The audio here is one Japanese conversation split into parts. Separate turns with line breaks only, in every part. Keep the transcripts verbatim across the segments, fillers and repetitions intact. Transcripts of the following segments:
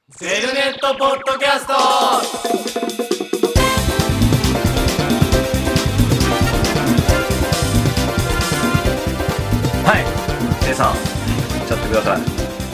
ゼルネットポッドキャスト。
はい、Aさん、いっちゃってください。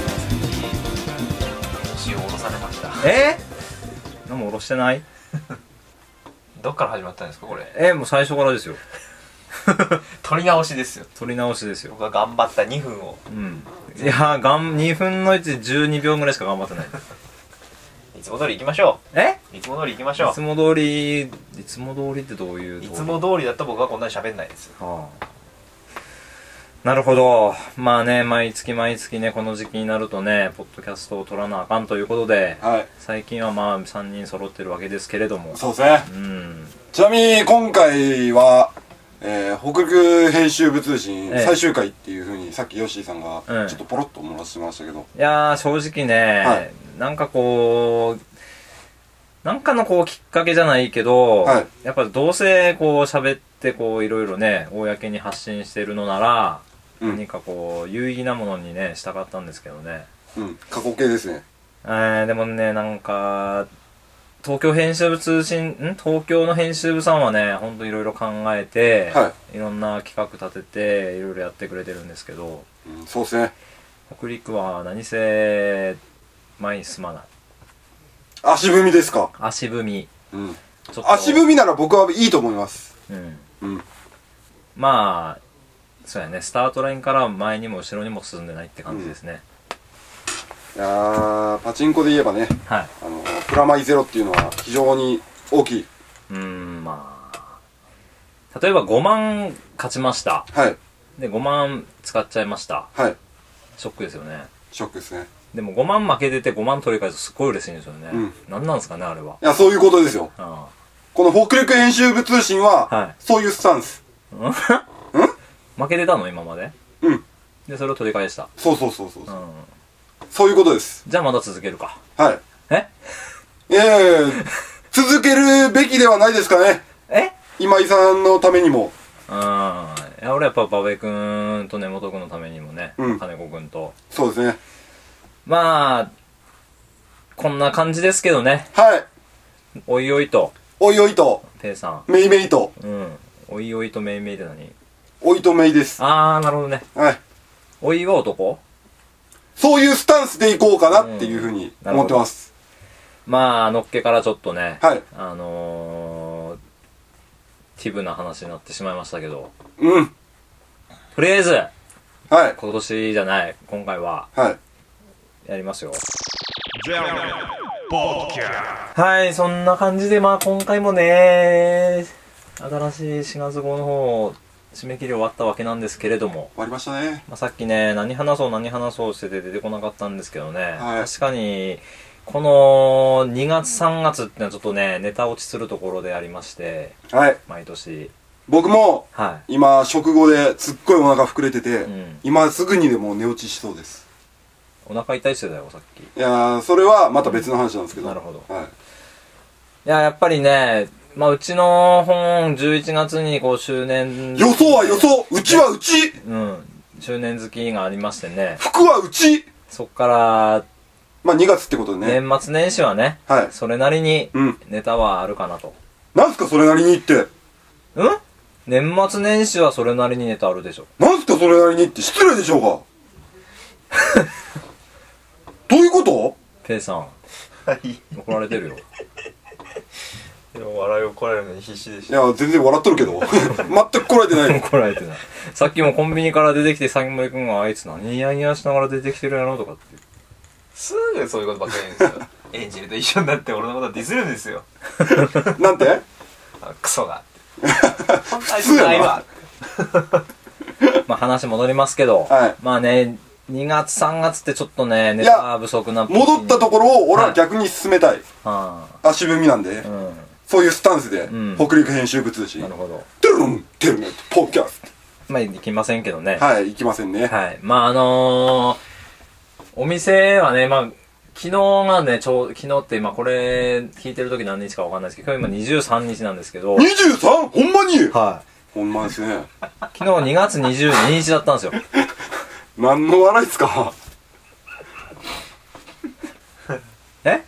腰を下ろされました。
えー、何も下ろしてない？
どっから始まったんですかこれ。
えー、もう最初からですよ。
撮り直しですよ。
撮り直しですよ。
僕は頑張ったにふんを。
うん。いやー、がんにふんのうちじゅうにびょうぐらいしか頑張ってない。
いつも通り行きましょ
え
う。いつも通り行きましょう。
いつも通り、いつも通りってどういう通り？
いつも通りだと僕はこんなに喋んないです。
はあ、なるほど。まあね、毎月毎月ね、この時期になるとね、ポッドキャストを撮らなあかんということで、
はい、
最近はまあさんにん揃ってるわけですけれども。
そうですね。
うん。
ちなみに今回は、えー、北陸編集部通信
ええ
最終回っていう風にさっきヨッシーさんが
うん
ちょっとポロッと漏らしてましたけど、
いやー、正直ね、
はい
なんかこう、なんかのこうきっかけじゃないけど、
はい
やっぱどうせこう喋ってこういろいろね、公に発信してるのなら、
うん
何かこう有意義なものにね、したかったんですけどね。
うん、過去形ですね。
えー、でもね、なんか、東京編集部通信、ん東京の編集部さんはね、ほんといろいろ考えて、
はい、
いろんな企画立てて、いろいろやってくれてるんですけど、
うん、そうですね。
北陸は何せ前に進まない。
足踏みですか。
足踏み。
うん、
ちょっと
足踏みなら僕はいいと思います。
うん。
うん、
まあ、そうやね、スタートラインから前にも後ろにも進んでないって感じですね。
いやー、パチンコで言えばね、
はい。
あのプラマイゼロっていうのは非常に大きい。
うーん、まあ。例えばごまん勝ちました。
はい、
で、ごまん使っちゃいました。
はい、
ショックですよね。
ショックですね。
でもごまん負けててごまん取り返すとすっごい嬉しいんですよね。
うん
なんなんですかね、あれは。
いや、そういうことですよ。
あ
この北陸編集部通信は、
はい
そういうスタンス。
あ負けてたの今まで。
うん、
で、それを取り返した。
そうそうそうそう
う。
そうんそういうことです。
じゃあまだ続けるか。
はい。
え
いやいやいや続けるべきではないですかね。
え
今井さんのためにも。
うん。いや、俺やっぱ馬部くんと根本くんのためにもね、
うん
金子くんと。
そうですね。
まあ、こんな感じですけどね。
はい。
おいおいと、
おいおいと、
ペイさ
めいめいと、
ん。うん。おいおいとめいめいって何？
おいとめいです。
あー、なるほどね。
はい。
おいは男？
そういうスタンスでいこうかなっていうふうに思ってます。
まあ、のっけからちょっとね、
はい。
あのー、ティブな話になってしまいましたけど、
うん。
とりあえず、
はい。
今年じゃない、今回は、
はい。
やりますよ。
ゼルネットポッドキャス
はい、そんな感じで、まあ今回もね、新しいしがつ号の方、締め切り終わったわけなんですけれども、
終わりましたね。
まあ、さっきね、何話そう何話そうしてて出てこなかったんですけどね、
はい
確かに、このにがつさんがつってのはちょっとね、ネタ落ちするところでありまして、
はい。
毎年。
僕も、
は
今、食後ですっごいお腹膨れてて、
うん
今すぐにでも寝落ちしそうです。
い。お腹痛いしてたよ、さっき。
いやー、それはまた別の話なんですけど。
なるほど。
はい。
いや、やっぱりね、まあ、うちの本、じゅういちがつにこう、周年。
予想は予想うちはうち
うん。周年月がありましてね。
服はうち
そっから、
まあにがつってことでね。
年末年始はね、
はい。
それなりに
うん。
ネタはあるかなと。
なんすかそれなりにって。
うん年末年始はそれなりにネタあるでしょ。
なんすかそれなりにって失礼でしょうが。どういうこと？
ペイさん、
はい。
怒られてるよ。
でも笑いをこらえるのに必死でした。
いや、全然笑っとるけど。全くこらえてないよ。
怒られてない。さっきもコンビニから出てきて、さぎもりくんがあいつ何ニヤニヤしながら出てきてるやろとかって。
すぐそういうことばっかり言うんですよ。エンジェルと一緒になって俺のことディスるんですよ。
なんて？
あクソが。本当あいつないわ。
まあ話戻りますけど、
はい
まあね、にがつさんがつってちょっとね、ネタ不足な。
戻ったところを俺は逆に進めたい。
は
足踏みなんで。
あ、うん。
そういうスタンスで、
うん
北陸編集部通信。
なるほど。
テルンテルネットポッドキャス
まあ行きませんけどね。
ト。はい、行きませんね。
はい。まああのー、お店はね、まあ、昨日がね、ちょう、昨日って今これ聞いてる時何日かわかんないですけど、今日今にじゅうさんにちなんですけど、
にじゅうさん? ほんまに？
は
ほんまですね。
い。昨日にがつにじゅうににちだったんですよ。
何の笑いっすか？
え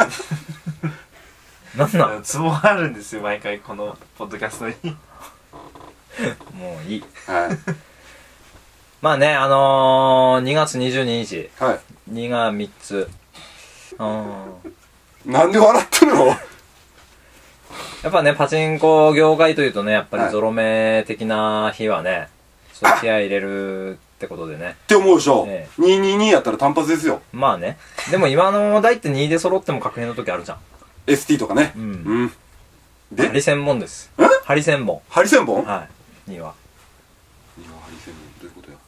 なんなん
ツボがあるんですよ毎回このポッドキャストに。
もういい。
はい。
まあね、あのー、にがつにじゅうににち。
はい。
にがみっつ。うん。
なんで笑ってるの？
やっぱね、パチンコ業界というとね、やっぱりゾロ目的な日はね、ちょっと気合い入れるってことでね。
って思うでしょ。
え
にひゃくにじゅうにやったら単発ですよ。
まあね。でも今の台ってにで揃っても確変の時あるじゃん。
エスティー とかね。
うん
うん。
ハ
で、
リセンボンです。
ん
ハリセンボン。
ハリセンボン？
はい。には。
いや、ハリセンボンどういうことや。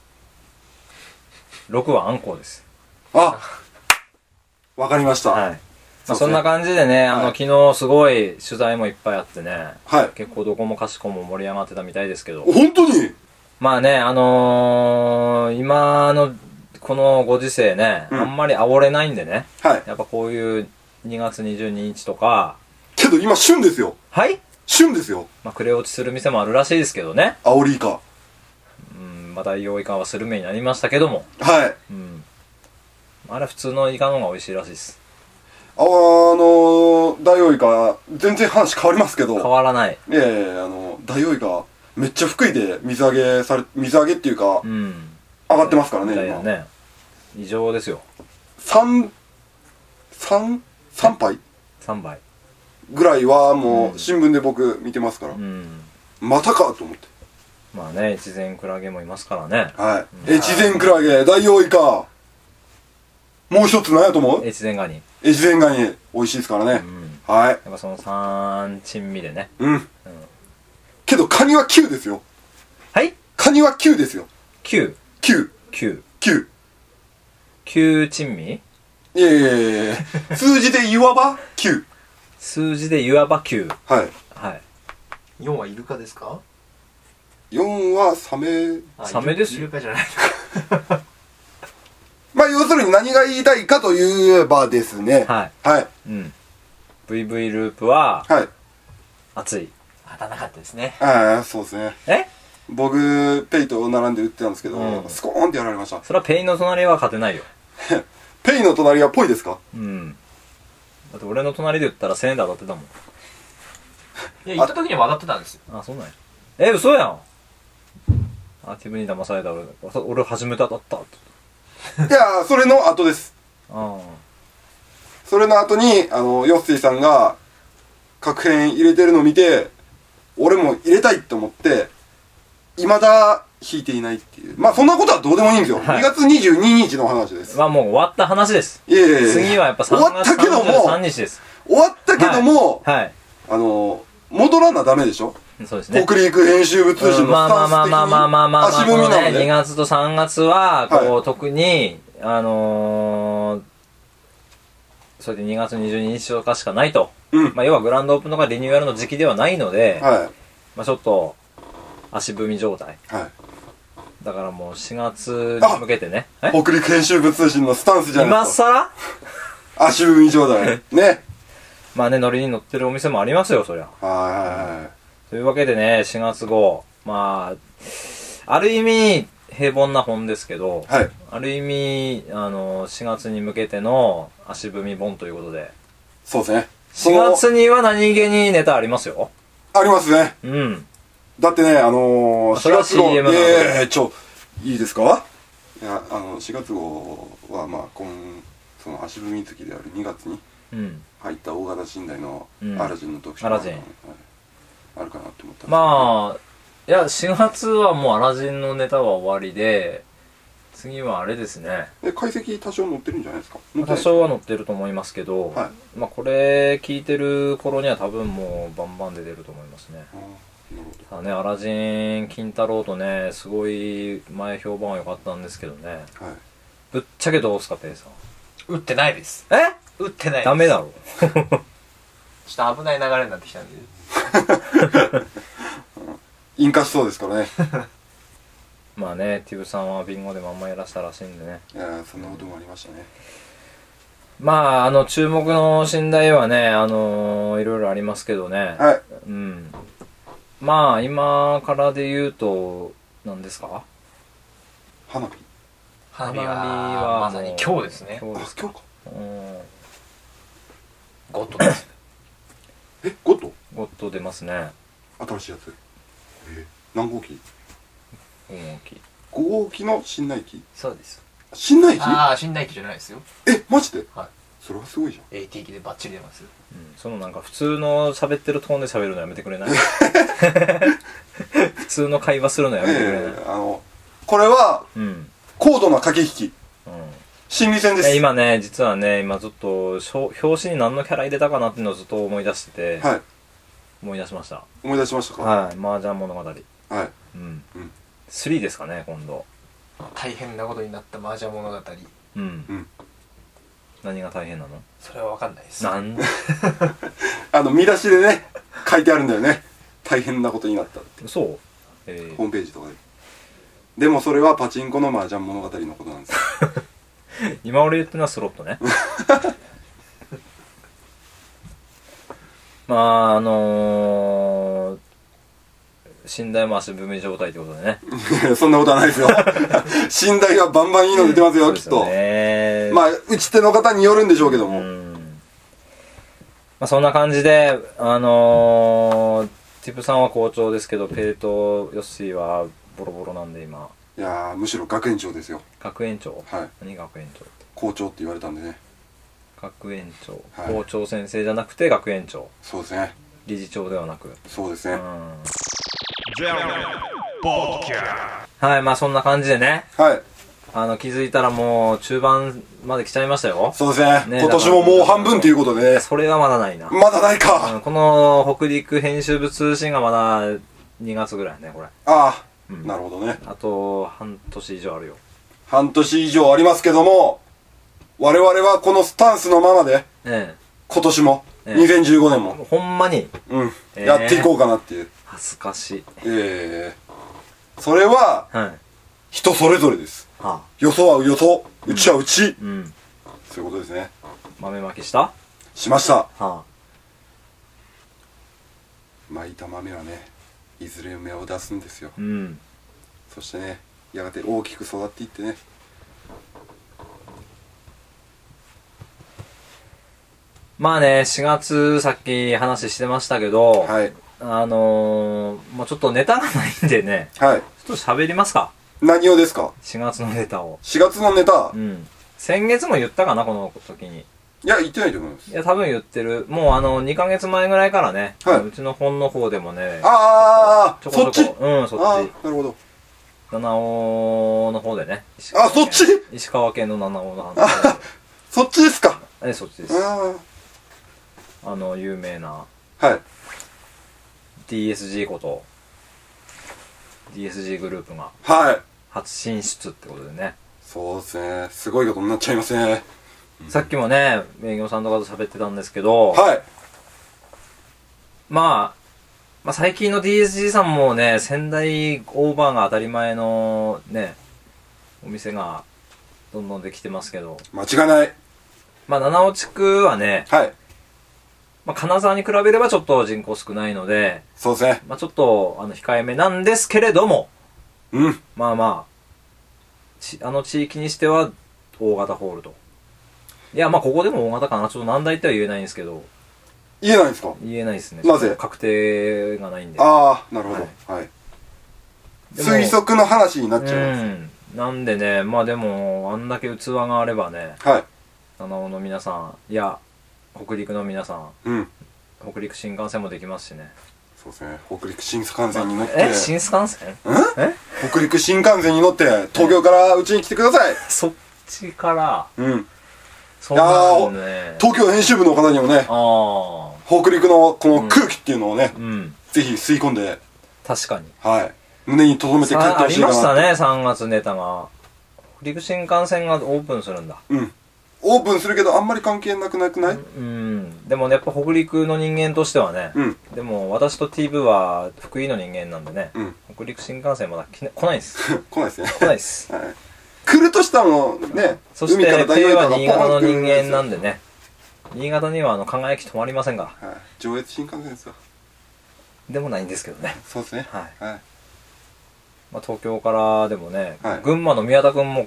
ろくはアンコウです。
あ、わかりました。
はい。まあ、
そうですね
そんな感じでね、あの、
はい
昨日すごい取材もいっぱいあってね、
はい。
結構どこもかしこも盛り上がってたみたいですけど、
本当に？
まあね、あのー、今のこのご時世ね、
うん
あんまり煽れないんでね、
はい。
やっぱこういうにがつにじゅうににちとか、
けど今旬ですよ。
はい
旬ですよ。
まあ、クレ落ちする店もあるらしいですけどね、
アオリイカ。
うん、まあ、大王イカはスルメになりましたけども、
はい。
うん。あれ普通のイカの方が美味しいらしいです。
あのー、ダイオウイカ、全然話変わりますけど。
変わらない。
いやいやいや、あの、ダイオウイカ、めっちゃ福井で水揚げされ、水揚げっていうか
う、ん。
上がってますからね、今。
みたいなね。異常ですよ。
三、三、三杯
さんばい。
ぐらいはも
うん
う、新聞で僕見てますから
う。ん。
またかと思って。
まあね、越前クラゲもいますからね。
はい。越前クラゲ、ダイオウイカ。もう一つ何やと思う？
越前ガニ。
越前ガニ、美味しいですからね。
うん。
はい。
やっぱその三珍味でね。
うん。けど、カニはきゅうですよ。
はい
カニはきゅうですよ。
きゅう。
きゅう。
きゅう。
きゅう。
きゅう珍味
いやいやいやいや数字でいわばきゅう。
数字でいわばきゅう。
はい。
はい。
よんはイルカですか？
よんはサメ。
あ
サメですよ
イルカじゃない。
まあ、要するに何が言いたいかといえばですね。
はい。
はい。
うん。ブイブイ ループは、
はい。
熱い。
当たらなかったですね。
ああ、そうですね。
え
僕、ペイと並んで売ってたんですけど、
うん
スコーンってやられました。
それはペインの隣は勝てないよ。
ペイの隣はポイですか？
うん。だって俺の隣で言ったらせんえんで当たってたもん。
いや、行った時には当たってたんですよ。
あ、そうなんや。え、嘘やん。アクティブに騙された俺、俺初めて当たったって。
いやー、それの後です。
あ
それの後に、あの、ヨッシーさんが、確変入れてるのを見て、俺も入れたいって思って、未だ引いていないっていう。まあ、そんなことはどうでもいいんですよ。
はい
にがつにじゅうににちの話です。
あ。まあもう終わった話です。
いえいえいえ
次はやっぱ3
終わっ
月
たけども、
さんじゅうさんにちです。
終わったけども、
はい。
あの、戻らなダメでしょ？
そうですね。
北陸編集部通信の
まあまあ
スタンス的に
まあまあまあまあまあ、
足踏みな
このね、に
ので。
がつとさんがつは、こう、
はい
特に、あのー、それでにがつにじゅうににちとかしかないと。
うん。
まあ要はグランドオープンとかリニューアルの時期ではないので、
は
まあちょっと、足踏み状態。
い。はい。
だからもうしがつに向けてね。え
北陸編集部通信のスタンスじゃない
今
ですか。
更
足踏み状態。ね。
まあね、ノリに乗ってるお店もありますよ、そりゃ。
はいはいはい。
というわけでね、しがつ号。まあ、ある意味、平凡な本ですけど、
はい。
ある意味、あの、しがつに向けての足踏み本ということで、
そうですね。
しがつには何気にネタありますよ。
ありますね。
うん。
だってね、あのー、
それは シーエム なので
ええちょ、いいですか？いや、あの、しがつ号は、まあ、今、その足踏み月であるにがつに
うん。
入った大型寝台の
うん
アラジンの特集
アラジン
はいあるかなって思ったんですけど
まあ、いや、しがつはもうアラジンのネタは終わりで、次はあれですね。
え、解析多少載ってるんじゃないですか？載ってない
多少は載ってると思いますけど、
はい
まあこれ聞いてる頃には多分もうバンバンで出ると思いますね。
あーなるほ
ただね、アラジン、金太郎とね、すごい前評判は良かったんですけどね。
ど。はい。
ぶっちゃけどうすか、ペイさん。
打ってないです。
え
打ってないです。
ダメだろ。
ちょっと危ない流れになってきたんで。
引火しそうですからね。
まあね、ティブさんはビンゴでもあんまやらせたらしいんでね。
いやーそんなこともありましたね。
まあ、あの、注目の寝台はね、あのーいろいろありますけどね。
はい。
うん。まあ、今からで言うと、何ですか
花火。
花火
花火は
は、まさに今日ですね。
今日ですか。
あ今日か。
うん。
ゴッドです。
え、ゴッド
ゴッド出ますね。
新しいやつ。えー、何号機？
大きい。
ご号機の新内機？
そうです。
新内機？
ああ、新内機じゃないですよ。
え、マジで？
はい。
それはすごいじゃん。
エーティー 機でバッチリ出ます。
うん、そのなんか普通の喋ってるトーンで喋るのやめてくれない？普通の会話するのやめてくれない？
えー、あのこれは
うん。
高度な駆け引き、
うん。
心理戦です。
今ね、実はね、今ずっとしょ表紙に何のキャラ入れたかなっていうのをずっと思い出してて、
はい。
思い出しました。
思い出しましたか？
はい。麻雀物語。
はい。
うん。
うん
スリーですかね、今度。
大変なことになった麻雀物語。
うん。
うん。
何が大変なの？
それはわかんないです。
なん
あの見出しでね書いてあるんだよね。大変なことになったって
そうえ
ホームページとかで。でもそれはパチンコの麻雀物語のことなんですよ。
ー、今俺言ってるのはスロットね。まあ、あのー、寝台も足踏み状態ということでね。
そんなことはないですよ。寝台はバンバンいいの出てますよ、
そうですよ
きっと。
ね。
まあ打ち手の方によるんでしょうけども。
うん。まあそんな感じで、あのー、ティプさんは好調ですけど、ペイとヨッシーはボロボロなんで今。
いやーむしろ学園長ですよ。
学園長
はい。
何学園長って。
校長って言われたんでね。
学園長。
はい
校長先生じゃなくて学園長。
そうですね。
理事長ではなく。
そうですね。
うん。
Gentlemen Podcast.
はい、まあそんな感じでね。
はい。
あの、気づいたらもう中盤まで来ちゃいましたよ。
そうですね。
ね
今年ももう半分ということでね。
それはまだないな。
まだない
うん
か。
この北陸編集部通信がまだにがつぐらいね、これ。
ああ、
うん
なるほどね。
あと半年以上あるよ。
半年以上ありますけども、我々はこのスタンスのままで、
え
今年も、
ええ
にせんじゅうごねん
え。
も、
ほんまに
うん、
ええ
やっていこうかなっていう。
恥ずかしい。
ええそれは、
はい。
人それぞれです。
はあ。
よそはよそ、うちはうち。
うん。
そういうことですね。
豆まきしたは
しました。
あ。
巻いた豆はね、いずれ芽を出すんですよ。
うん。
そしてね、やがて大きく育っていってね。
まあね、しがつさっき話してましたけど、
はい。
あのー、もうちょっとネタがないんでね、
はい。
ちょっと喋りますか。
何をですか？
しがつのネタを。
しがつのネタ
う。ん。先月も言ったかな、この時に。
いや、言ってないと思います
い。や、多分言ってる。もうあの、にかげつまえぐらいからね、
はいう
ちの本の方でもね、
ああ、
ちょこちょこ
そっち
うん、そっち。
ああ、なるほど。
七尾の方でね。石
あ、そっち
石川県の七尾の話。
そっちですか。
え、そっちです。
あ
あの、有名な
あ、はい。
ディーエスジー こと、ディーエスジー グループが
はい。
初進出ってことでね。
そうですね。すごいことになっちゃいますね。
さっきもね、営業さんとかと喋ってたんですけど、
はい。
まあ、まあ最近の ディーエスジー さんもね、仙台オーバーが当たり前のね、お店がどんどんできてますけど、
間違いない。
まあ七尾地区はね、
はい。
まあ金沢に比べればちょっと人口少ないので、
そうですね。
まあちょっとあの控えめなんですけれども、
うん。
まあまあ、ちあの地域にしては大型ホールと。いや、まあここでも大型かな。ちょっと何台っては言えないんですけど、
言えないんですか？
言えないですね。
なぜ
確定がないんで。
ああ、なるほど。はい。
でも
推測の話になっちゃいます。
うん。なんでね、まあでも、あんだけ器があればね、
はい。
七尾の皆さん、いや、北陸の皆さん、
うん。
北陸新幹線もできますしね。
そうですね。北陸新幹線に乗って、
え新幹線え
北陸新幹線に乗って、東京からうちに来てください。
そっちから、
うん。
そうなんね。
東京編集部の方にもね、
ああ。
北陸のこの空気っていうのをね、
うん。
ぜひ吸い込んで、
確かに。
はい。胸に留めて帰って
さあり
ほしいかな。
ましたね、さんがつネタが。北陸新幹線がオープンするんだ。
うん。オープンするけど、あんまり関係なくなくない？
うん。でもね、やっぱ北陸の人間としてはね、
うん。
でも私と T 部は福井の人間なんでね、
うん。
北陸新幹線まだ来,、ね、来ないです。
来ないですね。
来ないです。
はい。来るとしたらもうね、
そして、
海から大
P
学が
は新潟の人間
な
なんでね、新潟にはあの輝き止まりませんから。
はい。上越新幹線ですよ。
でもないんですけどね。
そうですね。
はい。
はい。
まあ、東京からでもね、
はい
群馬の宮田くんも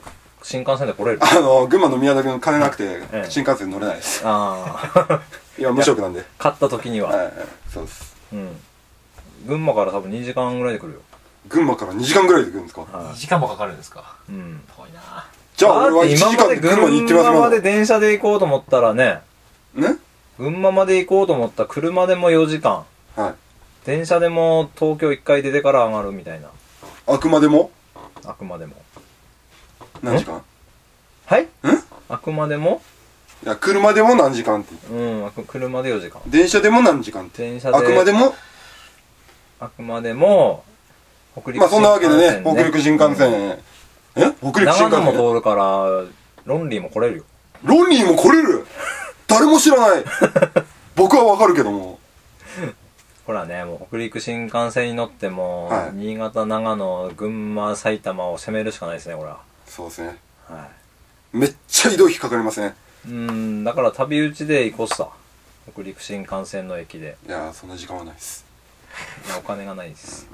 新幹線で来れる？
あの群馬の宮田君金なくて
ええ
新幹線乗れないです。
ああ
今無職なんで。
勝った時には、
はいはい、そうです。
うん群馬から多分にじかんぐらいで来るよ。
群馬からにじかんぐらいで来るんですか？
はい
にじかんもかかるんですか？
うん
遠いな。
じゃあ俺は
だって
いちじかんで群馬に行ってます
今まで
もん。
電車で行こうと思ったらね、
ね？
群馬まで行こうと思ったら車でもよじかん、
はい。
電車でも東京いっかい出てから上がるみたいな。
あくまでも
あくまでも。
何時間？
はい
ん？
あくまでも
いや車でも何時間って。
うんあく車でよじかん。
電車でも何時間って。
電車で
あくまでも。
あくまでも北陸
まあそんなわけでね、
新幹線
北陸新幹線、え北陸新
長野も
幹線
通るからロンリーも来れるよ。
ロンリーも来れる。誰も知らない。僕はわかるけども。
ほらね、もう北陸新幹線に乗っても、
はい
新潟、長野、群馬、埼玉を攻めるしかないですね、これは。
そうですね。
は
めっちゃ移動費かかりますね。
い。うーん、だから旅打ちで行こうっさ。北陸新幹線の駅で。
いやーそんな時間はないです。
いやお金がないです。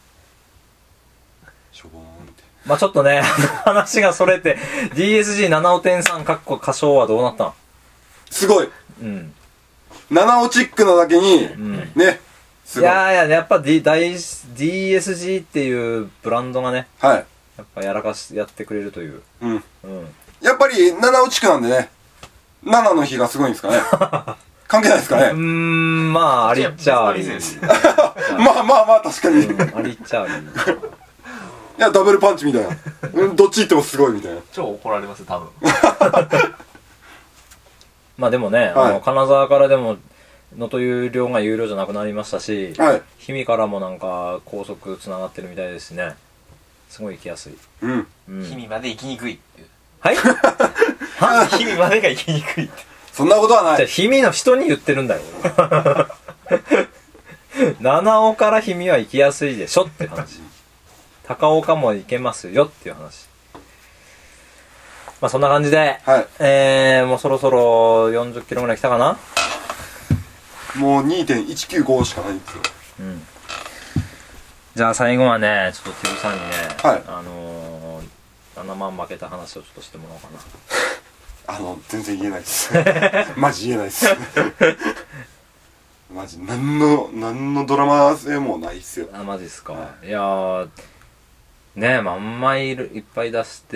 しょぼーんって。
まあちょっとね、話がそれて、ディーエスジーなな 点さん、かっこ歌唱はどうなったん？
すごい。
うん。
ナナオチックなだけに、
うん。
ね。す
い
ごい。
やいや、やっぱ D、大 ディーエスジー っていうブランドがね、
はい。
やっぱやらかし、やってくれるという。
うん。
うん。
やっぱりナナオチックなんでね。ナナの日がすごいんですかね。関係ないですか
うー
ね。
ん、まあ、ありっちゃあり。
いや別に
まあまあまあ確かに。い
うんありっちゃあり。
やダブルパンチみたいな。うんどっち行ってもすごいみたいな。
超怒られます多分。
まあでもね、
はい
あの金沢からでも能登有料が有料じゃなくなりましたし、
はい。
氷見からもなんか高速つながってるみたいですしね、すごい行きやすい。
うん。
うん、
氷見まで行きにくいっていう。
はい
氷見までが行きにくいって。
そんなことはな
じゃあ
い。
氷見の人に言ってるんだよ。七尾から氷見は行きやすいでしょって話。高岡も行けますよっていう話。まあそんな感じで、
はい。
えー、もうそろそろよんじゅっキロぐらい来たかな。
もう にてんいちきゅうご しかないんですよ。
うん。じゃあ最後はね、ちょっとティブさんにね、
はい
あのー、ななまん負けた話をちょっとしてもらおうかな。
あの、全然言えないです。マジ言えないです。マジ、何の、何のドラマ性もないっすよ。
あ、マジっすか。、
はい
やー、ねえ、万枚いるいっぱい出して、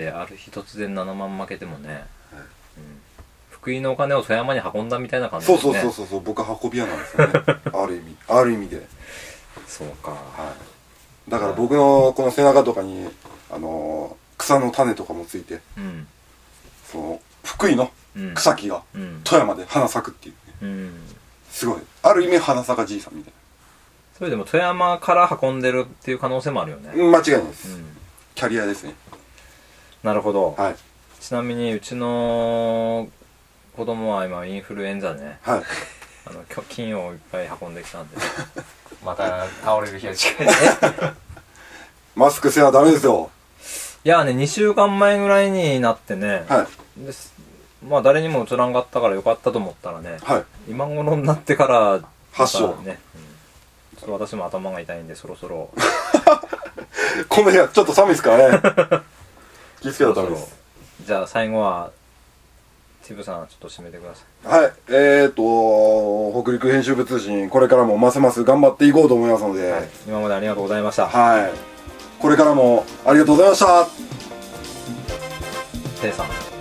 ある日突然ななまん負けてもね、うん、福井のお金を富山に運んだみたいな感じ
そう
ですね。
そうそうそう、僕は運び屋なんですよね。ある意味。ある意味で。
そうか。
はい。だから僕のこの背中とかに、あのー、草の種とかもついて、
うん。
その、福井の
うん。
草木が
うん。
富山で花咲くっていうね。
うん。
すごい。ある意味花咲かじいさんみたい
それでも富山から運んでるっていう可能性もあるよね。
な。間違いないです。
うん。
キャリアですね。
なるほど。
はい。
ちなみにうちの子供は今インフルエンザね、
はい。
あのきょ菌をいっぱい運んできたんで。
また倒れる日が近い。
マスクせなダメですよ。
いやね、にしゅうかんまえぐらいになってね、
はい。
ですまあ誰にもうつらんかったからよかったと思ったらね、
はい。
今頃になってから
発症
またね、うん、ちょっと私も頭が痛いんでそろそろ
この部屋ちょっと寒いですからね。気付けたらダメです。
じゃあ最後はティブさんちょっと締めてくださ
はい。えーと、北陸編集部通信、これからもますます頑張っていこうと思いますので、
い、はい、今までありがとうございました。
はい。これからもありがとうございました。
テイさん